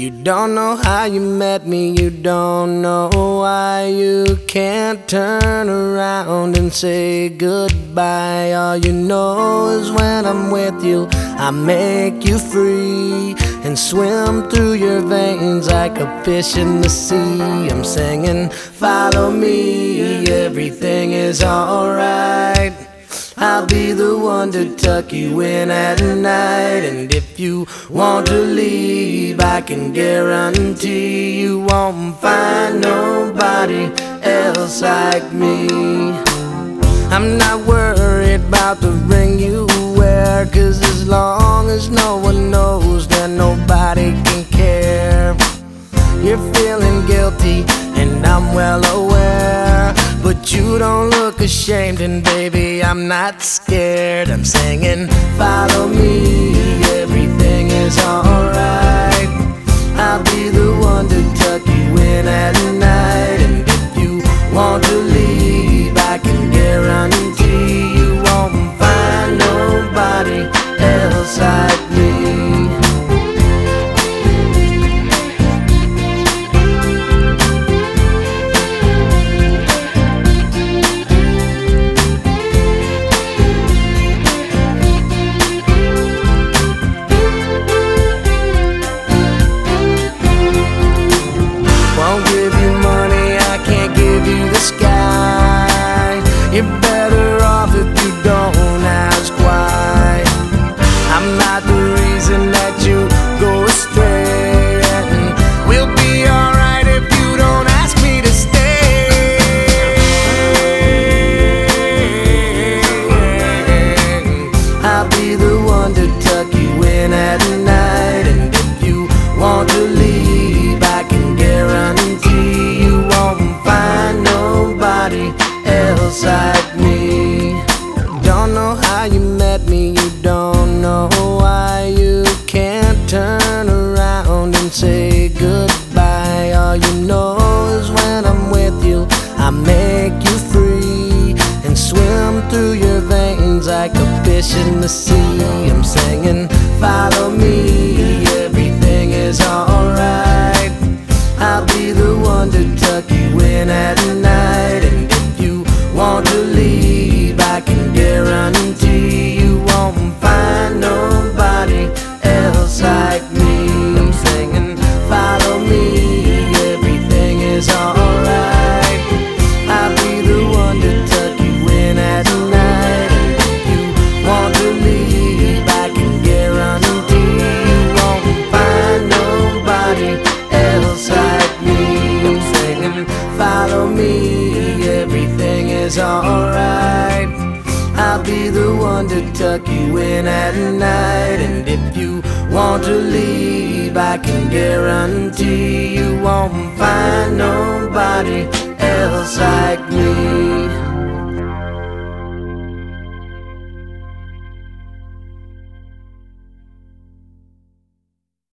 You don't know how you met me, you don't know why you can't turn around and say goodbye. All you know is when I'm with you, I make you free and swim through your veins like a fish in the sea. I'm singing, follow me, everything is alright. I'll be the one to tuck you in at night. And if you want to leave, I can guarantee you won't find nobody else like me. I'm not worried about the ring you wear, 'cause as long as no one knows, then nobody can care. You're feeling guilty and I'm well aware, but you don't look ashamed, and baby, I'm not scared. I'm singing, follow me, everything is alright. I'll be the one to tuck you in at night. And if you want to leave, I can guarantee you won't find nobody else like me. Won't give you money, I can't give you the sky. You're better off if you don't ask why. I'm not the reason that you go astray, and we'll be alright if you don't ask me to stay. I'll be the one to tuck you in at night. And if you want to leave, I can guarantee you won't find nobody else like me. Don't know how you met me, you don't know why you can't turn around and say goodbye. All you know is when I'm with you, I make you free and swim through your veins like a fish in the sea. I'm singing, follow me, everything is alright. I'll be the one to tuck you in at night. And if you want to leave, I can guarantee you won't find nobody else like me. I'm singing, follow me, everything is alright. I'll be the one to tuck you in at night. And if you want to leave, I can guarantee you won't find nobody else like me. I'm singing, follow me, everything is alright. I'll be the one to tuck you in at night. And if you want to leave, I can guarantee you won't find nobody else like me.